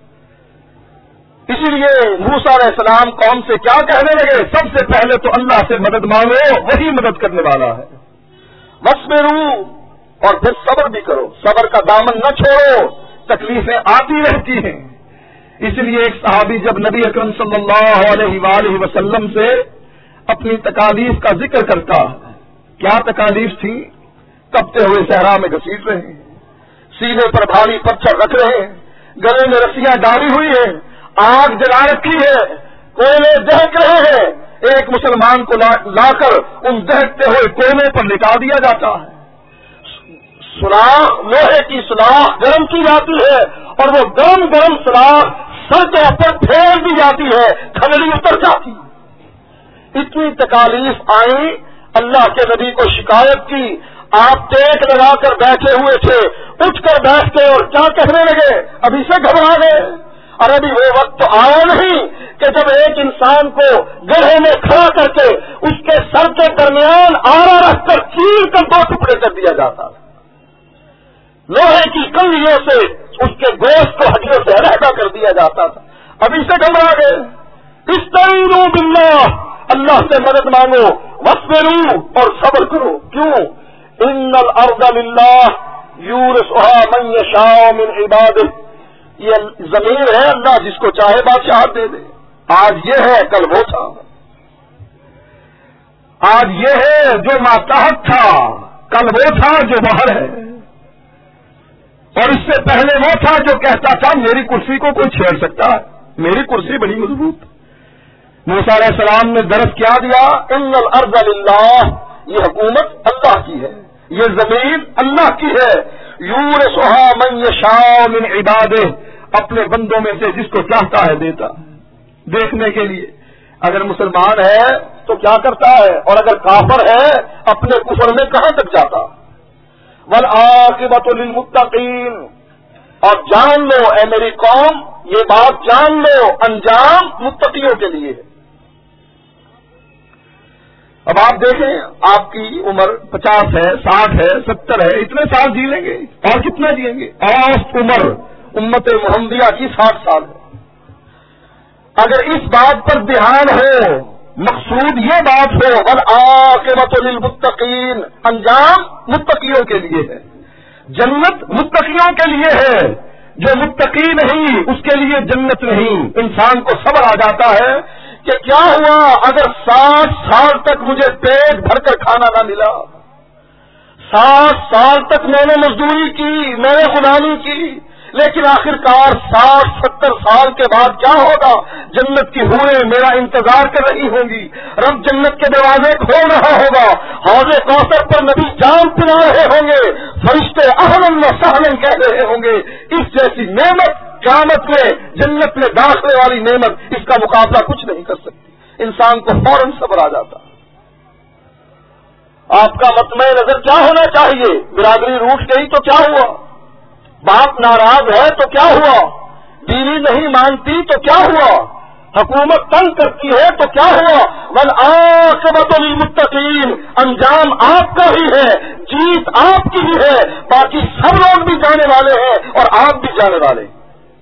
اسی لیے موسیٰ علیہ السلام قوم سے کیا کہنے لگے؟ سب سے پہلے تو اللہ سے مدد مانگو، وہی مدد کرنے والا ہے۔ واصبروا، اور پھر صبر بھی کرو، صبر کا دامن نہ چھوڑو، تکلیفیں آتی رہتی ہیں۔ اس لیے ایک صحابی جب نبی اکرم صلی اللہ علیہ وآلہ وسلم سے اپنی تکالیف کا ذکر کرتا، کیا تکالیف تھی؟ تپتے ہوئے صحرا میں گھسیٹ رہے ہیں، سینے پر بھاری پتھر رکھ رہے ہیں، گلے میں رسیاں ڈالی ہوئی ہیں، آگ جلا رکھی ہے، کوئلے دہک رہے ہیں، ایک مسلمان کو لا کر ان دہکتے ہوئے کوئلے پر لٹا دیا جاتا ہے، سلاخ لوہے کی سلاخ گرم کی جاتی ہے اور وہ گرم گرم سلاخ سر کے اوپر پھیر دی جاتی ہے، کھگڑی اتر جاتی۔ اتنی تکالیف آئی، اللہ کے نبی کو شکایت کی، آپ ٹیک لگا کر بیٹھے ہوئے تھے، اٹھ کر بیٹھ کے اور کیا کہنے لگے؟ ابھی سے گھبرا گئے، اور ابھی وہ وقت تو آیا نہیں کہ جب ایک انسان کو گڑھے میں کھڑا کر کے اس کے سر کے درمیان آرا رکھ کر چیر کر دو ٹکڑے کر دیا جاتا، لوہے کی کنگھیوں سے اس کے گوشت کو ہڈیوں سے علیحدہ کر دیا جاتا تھا، ابھی سے گھبرا گئے۔ استعینوا باللہ، اللہ سے مدد مانگو، واصبروا، اور صبر کرو۔ کیوں؟ ان الارض للہ یورثها من یشاء من عبادہ، یہ زمین ہے اللہ جس کو چاہے بادشاہت دے دے، آج یہ ہے کل وہ تھا، آج یہ ہے جو ماتحت تھا کل وہ تھا جو باہر ہے، اور اس سے پہلے وہ تھا جو کہتا تھا میری کرسی کو کوئی چھیڑ سکتا ہے، میری کرسی بڑی مضبوط۔ موسیٰ علیہ السلام نے درس کیا دیا؟ ان الارض للہ، یہ حکومت اللہ کی ہے، یہ زمین اللہ کی ہے، یورثها من یشاء من عبادہ، اپنے بندوں میں سے جس کو چاہتا ہے دیتا۔ دیکھنے کے لیے اگر مسلمان ہے تو کیا کرتا ہے، اور اگر کافر ہے اپنے کفر میں کہاں تک جاتا۔ والعاقبۃ للمتقین، اور جان لو اے میری قوم، یہ بات جان لو، انجام متقیوں کے لیے ہے۔ اب آپ دیکھیں آپ کی عمر 50 ہے، 60 ہے، 70 ہے، اتنے سال جی لیں گے اور کتنا جیئیں گے؟ اوسط عمر امت محمدیہ کی 60 سال ہے۔ اگر اس بات پر دھیان ہو، مقصود یہ بات ہو والعاقبۃ للمتقین، انجام متقیوں کے لیے ہے، جنت متقیوں کے لیے ہے، جو متقی نہیں اس کے لیے جنت نہیں۔ انسان کو صبر آ جاتا ہے کہ کیا ہوا اگر 60 سال تک مجھے پیٹ بھر کر کھانا نہ ملا، 60 سال تک میں نے مزدوری کی، میں نے غلامی کی، لیکن آخرکار 60-70 سال کے بعد کیا ہوگا؟ جنت کی حوریں میرا انتظار کر رہی ہوں گی، رب جنت کے دروازے کھول رہا ہوگا، حوض کوثر پر نبی جام پلا رہے ہوں گے، فرشتے اہلاً و سہلاً کہہ رہے ہوں گے۔ اس جیسی نعمت قیامت میں جنت میں داخلے والی نعمت، اس کا مقابلہ کچھ نہیں کر سکتی۔ انسان کو فوراً صبر آ جاتا۔ آپ کا مطمع نظر کیا ہونا چاہیے؟ برادری روٹھ گئی تو کیا ہوا؟ باپ ناراض ہے تو کیا ہوا؟ بیوی نہیں مانتی تو کیا ہوا؟ حکومت تنگ کرتی ہے تو کیا ہوا؟ والعاقبۃ للمتقین، انجام آپ کا ہی ہے، جیت آپ کی ہی ہے، باقی سب لوگ بھی جانے والے ہیں اور آپ بھی جانے والے ہیں۔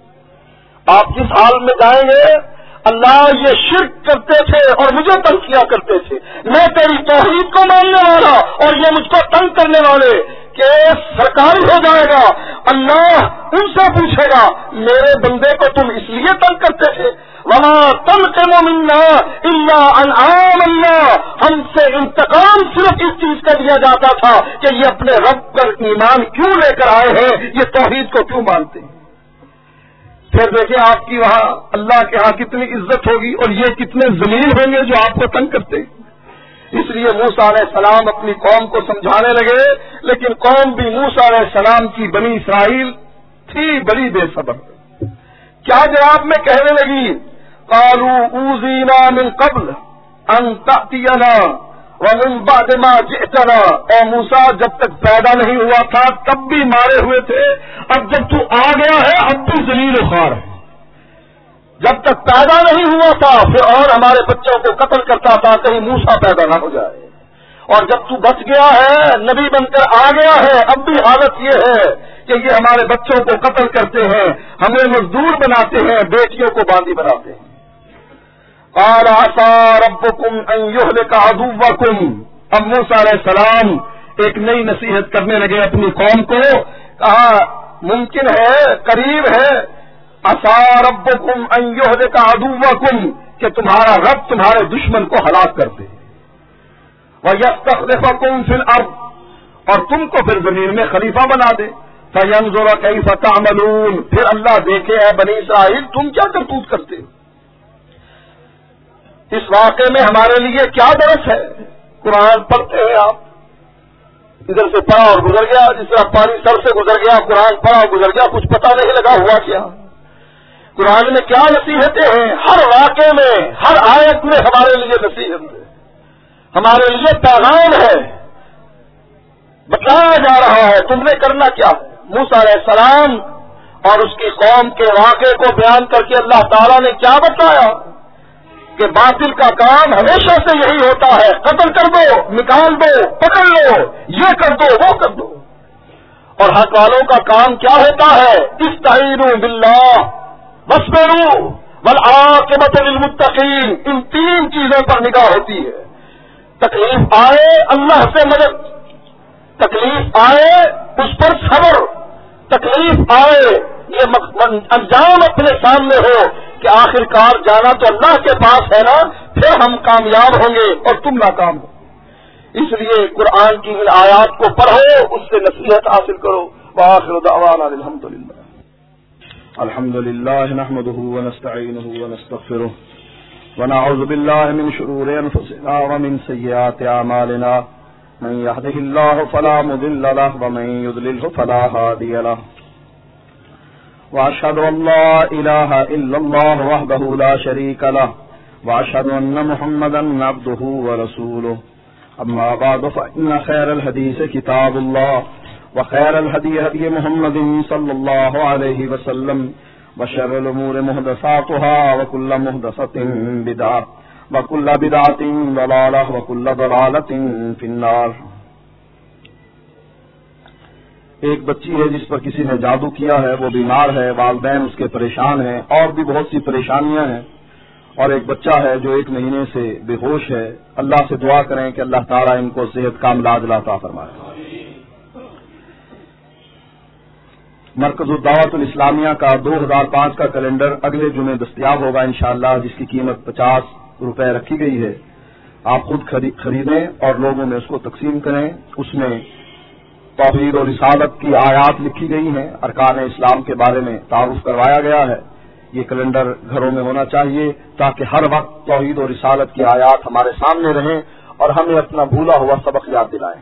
آپ کس حال میں جائیں گے؟ اللہ یہ شرک کرتے تھے اور مجھے تنگ کیا کرتے تھے، میں تیری توحید کو ماننے والا اور یہ مجھ کو تنگ کرنے والے، کہ سرکاری ہو جائے گا۔ اللہ ان سے پوچھے گا میرے بندے کو تم اس لیے تنگ کرتے تھے؟ وما تنقم منا الا ان آمنا، ہم سے انتقام صرف اس چیز کا دیا جاتا تھا کہ یہ اپنے رب پر ایمان کیوں لے کر آئے ہیں، یہ توحید کو کیوں مانتے ہیں۔ پھر دیکھیں آپ کی وہاں اللہ کے ہاں کتنی عزت ہوگی اور یہ کتنے ذلیل ہوں گے جو آپ کو تنگ کرتے ہیں۔ اس لیے موسیٰ علیہ السلام اپنی قوم کو سمجھانے لگے، لیکن قوم بھی موسیٰ علیہ السلام کی بنی اسرائیل تھی بڑی بے صبر۔ کیا جواب میں کہنے لگی؟ قالوا اوذینا من قبل ان تأتینا ومن بعد ما جئتنا، اے موسیٰ جب تک پیدا نہیں ہوا تھا تب بھی مارے ہوئے تھے، اب جب تو آ گیا ہے اب بھی ذلیل و خوار ہے۔ جب تک پیدا نہیں ہوا تھا پھر اور ہمارے بچوں کو قتل کرتا تھا کہیں موسیٰ پیدا نہ ہو جائے، اور جب تو بچ گیا ہے نبی بن کر آ گیا ہے اب بھی حالت یہ ہے کہ یہ ہمارے بچوں کو قتل کرتے ہیں، ہمیں مزدور بناتے ہیں، بیٹیوں کو باندھی بناتے ہیں۔ قال عسى ربكم ان يهلك عدوكم، اب موسیٰ علیہ السلام ایک نئی نصیحت کرنے لگے اپنی قوم کو، کہا ممکن ہے، قریب ہے، عسى ربكم ان يهلك عدوكم، کہ تمہارا رب تمہارے دشمن کو ہلاک کر دے، ويستخلفكم في الارض، اور تم کو پھر زمین میں خلیفہ بنا دے، فينظر كيف تعملون، پھر اللہ دیکھے اے بنی اسرائیل تم کیا کرتوت کرتے ہو۔ اس واقعے میں ہمارے لیے کیا درس ہے؟ قرآن پڑھتے ہیں آپ، ادھر سے پڑھا اور گزر گیا، جس طرح پانی سر سے گزر گیا، قرآن پڑھا اور گزر گیا، کچھ پتہ نہیں لگا ہوا کیا۔ قرآن میں کیا نصیحتیں ہیں؟ ہر واقعے میں، ہر آیت میں ہمارے لیے نصیحت ہے، ہمارے لیے پیغام ہے، بتلایا جا رہا ہے تم نے کرنا کیا ہے۔ موسیٰ علیہ السلام اور اس کی قوم کے واقعے کو بیان کر کے اللہ تعالیٰ نے کیا بتایا کہ باطل کا کام ہمیشہ سے یہی ہوتا ہے، قتل کر دو، نکال دو، پکڑ لو، یہ کر دو، وہ کر دو، اور حق والوں کا کام کیا ہوتا ہے؟ استعینوا باللہ واصبروا والعاقبۃ للمتقین، ان تین چیزوں پر نگاہ ہوتی ہے۔ تکلیف آئے اللہ سے مدد، تکلیف آئے اس پر صبر، تکلیف آئے یہ انجام اپنے سامنے ہو کہ آخر کار جانا تو اللہ کے پاس ہے نا، پھر ہم کامیاب ہوں گے اور تم ناکام ہو۔ اس لیے قرآن کی ان آیات کو پڑھو، اس سے نصیحت حاصل کرو۔ وآخر دعوانا الحمدللہ۔ الحمدللہ نحمده ونستعینه ونستغفره ونعوذ باللہ من شرور انفسنا ومن سیئات اعمالنا، من يهده الله فلا مضل له ومن يضلل فلا هادي له، وأشهد أن لا إله إلا الله وحده لا شريك له، وأشهد أن محمدا عبده ورسوله، أما بعد فإن خير الحديث كتاب الله، وخير الهدي هدي محمد صلى الله عليه وسلم، وشر الأمور محدثاتها، وكل محدثة بدعة، وكل بدعة ضلالة وكل ضلالة في النار۔ ایک بچی ہے جس پر کسی نے جادو کیا ہے، وہ بیمار ہے، والدین اس کے پریشان ہیں، اور بھی بہت سی پریشانیاں ہیں، اور ایک بچہ ہے جو 1 مہینے سے بے ہوش ہے۔ اللہ سے دعا کریں کہ اللہ تعالیٰ ان کو صحت کاملہ عاجلہ عطا فرمائے۔ مرکز الدعوت الاسلامیہ کا 2005 کا کیلنڈر اگلے جمعے دستیاب ہوگا انشاءاللہ، جس کی قیمت 50 روپے رکھی گئی ہے۔ آپ خود خریدیں اور لوگوں میں اس کو تقسیم کریں۔ اس میں توحید اور رسالت کی آیات لکھی گئی ہیں، ارکان اسلام کے بارے میں تعارف کروایا گیا ہے۔ یہ کیلنڈر گھروں میں ہونا چاہیے تاکہ ہر وقت توحید اور رسالت کی آیات ہمارے سامنے رہیں اور ہمیں اپنا بھولا ہوا سبق یاد دلائیں۔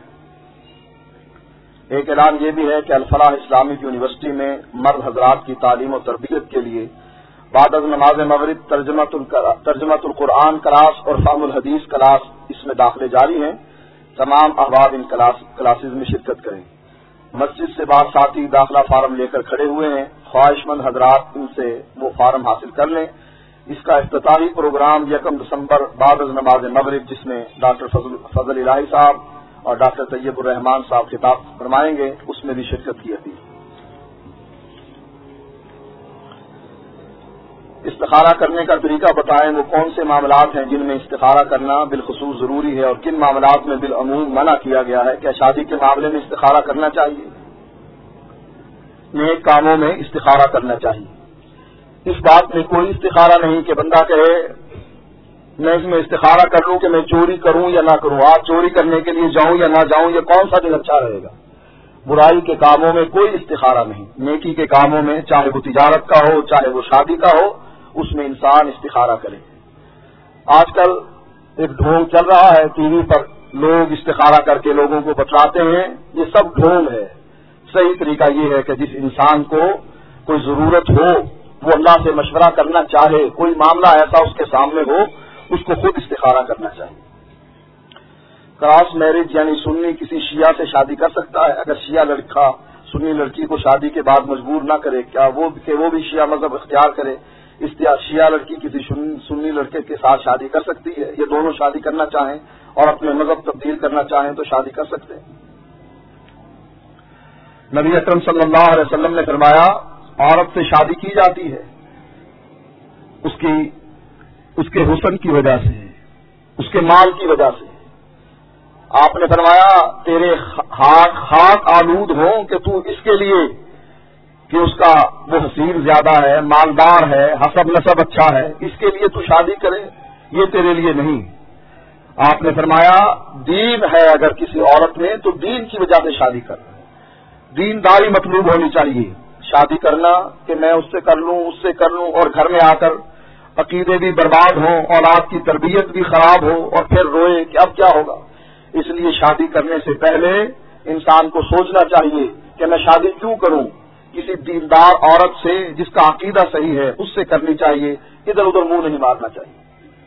ایک اعلان یہ بھی ہے کہ الفلاح اسلامک یونیورسٹی میں مرد حضرات کی تعلیم و تربیت کے لیے بعد از نماز مغرب ترجمۃ القرآن کلاس اور فہم الحدیث کلاس اس میں داخلے جاری ہیں۔ تمام احباب ان کلاسز میں شرکت کریں۔ مسجد سے باہر ساتھی داخلہ فارم لے کر کھڑے ہوئے ہیں، خواہش مند حضرات ان سے وہ فارم حاصل کر لیں۔ اس کا افتتاحی پروگرام 1 دسمبر بعد از نماز مغرب، جس میں ڈاکٹر فضل الہی صاحب اور ڈاکٹر طیب الرحمان صاحب خطاب فرمائیں گے، اس میں بھی شرکت کی اپیل۔ استخارہ کرنے کا طریقہ بتائیں، وہ کون سے معاملات ہیں جن میں استخارہ کرنا بالخصوص ضروری ہے، اور کن معاملات میں بالعموم منع کیا گیا ہے؟ کیا شادی کے معاملے میں استخارہ کرنا چاہیے؟ نیک کاموں میں استخارہ کرنا چاہیے۔ اس بات میں کوئی استخارہ نہیں کہ بندہ کہے میں اس میں استخارہ کر لوں کہ میں چوری کروں یا نہ کروں، آج چوری کرنے کے لیے جاؤں یا نہ جاؤں، یہ کون سا دن اچھا رہے گا؟ برائی کے کاموں میں کوئی استخارہ نہیں، نیکی کے کاموں میں، چاہے وہ تجارت کا ہو چاہے وہ شادی کا ہو، اس میں انسان استخارہ کرے۔ آج کل ایک ڈھونگ چل رہا ہے ٹی وی پر، لوگ استخارہ کر کے لوگوں کو بتلاتے ہیں، یہ سب ڈھونگ ہے۔ صحیح طریقہ یہ ہے کہ جس انسان کو کوئی ضرورت ہو، وہ اللہ سے مشورہ کرنا چاہے، کوئی معاملہ ایسا اس کے سامنے ہو، اس کو خود استخارہ کرنا چاہیے۔ کراس میرج یعنی سنی کسی شیعہ سے شادی کر سکتا ہے؟ اگر شیعہ لڑکا سنی لڑکی کو شادی کے بعد مجبور نہ کرے، کیا وہ بھی شیعہ مذہب اختیار کرے؟ شیعہ لڑکی کسی سنی لڑکے کے ساتھ شادی کر سکتی ہے؟ یہ دونوں شادی کرنا چاہیں اور اپنے مذہب تبدیل کرنا چاہیں تو شادی کر سکتے ہیں۔ نبی اکرم صلی اللہ علیہ وسلم نے فرمایا عورت سے شادی کی جاتی ہے اس کے حسن کی وجہ سے، اس کے مال کی وجہ سے۔ آپ نے فرمایا تیرے خاک آلود ہوں کہ تو اس کے لیے کہ اس کا وہ حسین زیادہ ہے، مالدار ہے، حسب نسب اچھا ہے، اس کے لیے تو شادی کرے، یہ تیرے لیے نہیں۔ آپ نے فرمایا دین ہے اگر کسی عورت میں تو دین کی وجہ سے شادی کر، دینداری مطلوب ہونی چاہیے۔ شادی کرنا کہ میں اس سے کر لوں اس سے کر لوں اور گھر میں آ کر عقیدے بھی برباد ہوں، اولاد کی تربیت بھی خراب ہو اور پھر روئے کہ اب کیا ہوگا۔ اس لیے شادی کرنے سے پہلے انسان کو سوچنا چاہیے کہ میں شادی کیوں کروں، کسی دیندار عورت سے جس کا عقیدہ صحیح ہے اس سے کرنی چاہیے، ادھر ادھر منہ نہیں مارنا چاہیے۔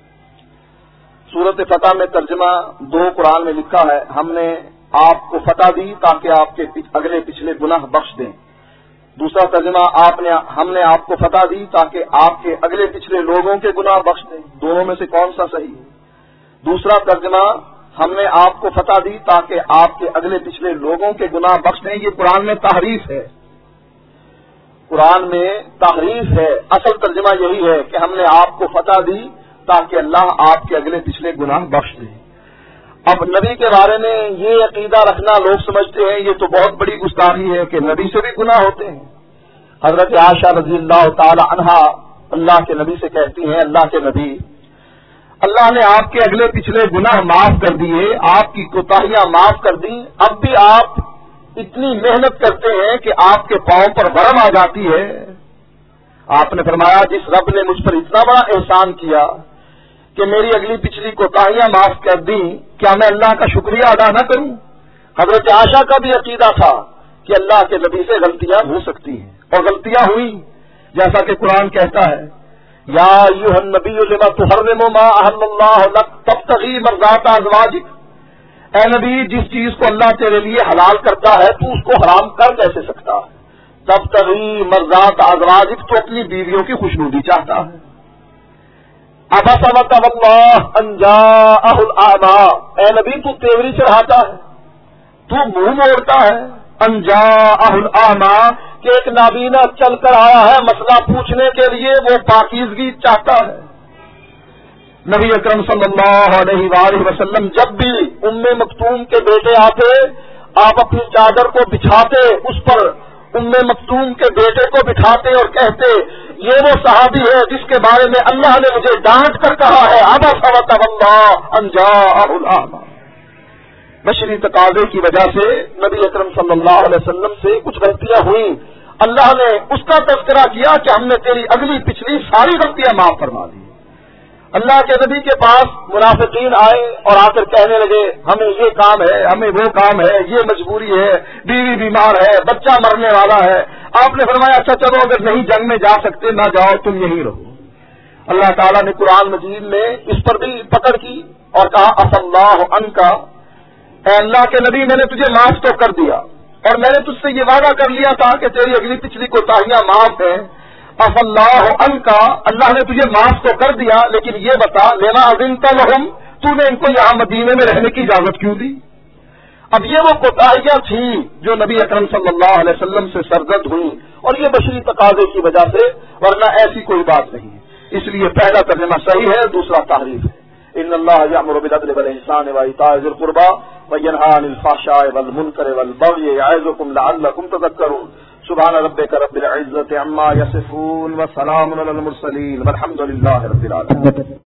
سورۃ فتح میں ترجمہ 2 قرآن میں لکھا ہے ہم نے آپ کو فتح دی تاکہ آپ کے اگلے پچھلے گناہ بخش دیں۔ دوسرا ترجمہ ہم نے آپ کو فتح دی تاکہ آپ کے اگلے پچھلے لوگوں کے گناہ بخش دیں۔ دونوں میں سے کون سا صحیح ہے؟ دوسرا ترجمہ ہم نے آپ کو فتح دی تاکہ آپ کے اگلے پچھلے لوگوں کے گناہ بخش دیں، یہ قرآن میں تحریف ہے، قرآن میں تحریف ہے۔ اصل ترجمہ یہی ہے کہ ہم نے آپ کو فتح دی تاکہ اللہ آپ کے اگلے پچھلے گناہ بخش دے۔ اب نبی کے بارے میں یہ عقیدہ رکھنا لوگ سمجھتے ہیں یہ تو بہت بڑی گستاخی ہے کہ نبی سے بھی گناہ ہوتے ہیں۔ حضرت عائشہ رضی اللہ تعالی عنہا اللہ کے نبی سے کہتی ہیں اللہ کے نبی، اللہ نے آپ کے اگلے پچھلے گناہ معاف کر دیے، آپ کی کوتاہیاں معاف کر دیں، اب بھی آپ اتنی محنت کرتے ہیں کہ آپ کے پاؤں پر ورم آ جاتی ہے۔ آپ نے فرمایا جس رب نے مجھ پر اتنا بڑا احسان کیا کہ میری اگلی پچھلی کوتاہیاں معاف کر دیں، کیا میں اللہ کا شکریہ ادا نہ کروں؟ حضرت عائشہ کا بھی عقیدہ تھا کہ اللہ کے نبی سے غلطیاں ہو سکتی ہیں اور غلطیاں ہوئی، جیسا کہ قرآن کہتا ہے یا ایھا النبی لما تحرم ما احل اللہ لک تبتغی مرضات ازواجک، اے نبی جس چیز کو اللہ تیرے لیے حلال کرتا ہے تو اس کو حرام کر کیسے سکتا ہے؟ تب تک مرضات ازواجک، تو اپنی بیویوں کی خوشنودی چاہتا ہے۔ اس لیے شادی کرنے سے پہلے انسان کو سوچنا چاہیے کہ میں شادی کیوں کروں، خطرت عائشہ رضی اللہ تعالی عنہا اللہ کے نبی سے کہتی ہیں اللہ کے نبی، اللہ نے آپ کے اگلے پچھلے گناہ معاف کر دیے، آپ کی کوتاہیاں معاف کر دیں، اب بھی آپ اتنی محنت کرتے ہیں کہ آپ کے پاؤں پر ورم آ جاتی ہے۔ حضرت عائشہ کا بھی عقیدہ تھا کہ اللہ کے نبی سے غلطیاں ہو سکتی ہیں اور غلطیاں ہوئی، جیسا کہ قرآن کہتا ہے یا ایھا النبی لما تحرم ما احل اللہ لک تبتغی مرضات ازواجک، اے نبی جس چیز کو اللہ تیرے لیے حلال کرتا ہے تو اس کو حرام کر کیسے سکتا ہے؟ عبس وتولى ان جاءه الاعمى، اے نبی تو تیوری چڑھاتا ہے، تو منہ موڑتا ہے، ان جاءه الاعمى کہ ایک نابینا چل کر آیا ہے مسئلہ پوچھنے کے لیے، وہ پاکیزگی چاہتا ہے۔ نبی اکرم صلی اللہ علیہ وآلہ وسلم جب بھی ام مکتوم کے بیٹے آتے، آپ اپنی چادر کو بچھاتے، اس پر ام مکتوم کے بیٹے کو بٹھاتے اور کہتے یہ وہ صحابی ہے جس کے بارے میں اللہ نے مجھے ڈانٹ کر کہا ہے، عبس وتولى ان جاءه الاعمى۔ بشری تقاضے کی وجہ سے نبی اکرم صلی اللہ علیہ وسلم سے کچھ غلطیاں ہوئیں، اللہ نے اس کا تذکرہ کیا کہ ہم نے تیری اگلی پچھلی ساری غلطیاں معاف فرما دی۔ اللہ کے نبی کے پاس منافقین آئے اور آ کر کہنے لگے ہمیں یہ کام ہے، ہمیں وہ کام ہے، یہ مجبوری ہے، بیوی بیمار ہے، بچہ مرنے والا ہے۔ آپ نے فرمایا اچھا چلو اگر نہیں جنگ میں جا سکتے نہ جاؤ، تم یہیں رہو۔ اللہ تعالیٰ نے قرآن مجید میں اس پر بھی پکڑ کی اور کہا عفا اللہ عنک، اے اللہ کے نبی میں نے تجھے معاف تو کر دیا اور میں نے تجھ سے یہ وعدہ کر لیا تھا کہ تیری اگلی پچھلی کوتاہیاں معاف ہیں۔ عفا اللہ عنک، اللہ نے تجھے معاف تو کر دیا، لیکن یہ بتا لما اذنت لہم، تو نے ان کو یہاں مدینے میں رہنے کی اجازت کیوں دی؟ اب یہ وہ کوتاہیاں تھیں جو نبی اکرم صلی اللہ علیہ وسلم سے سرزد ہوئیں، اور یہ بشری تقاضے کی وجہ سے، ورنہ ایسی کوئی بات نہیں ہے۔ اس لیے پہلا ترجمہ صحیح ہے، دوسرا تحریف ہے۔ ان اللہ یأمر بالعدل والإحسان وإیتاء ذی القربى وینہی عن الفحشاء والمنکر والبغی یعظکم لعلکم تذکرون۔ سبحان ربک رب العزة عما یصفون وسلام علی المرسلین والحمد للہ رب العالمین۔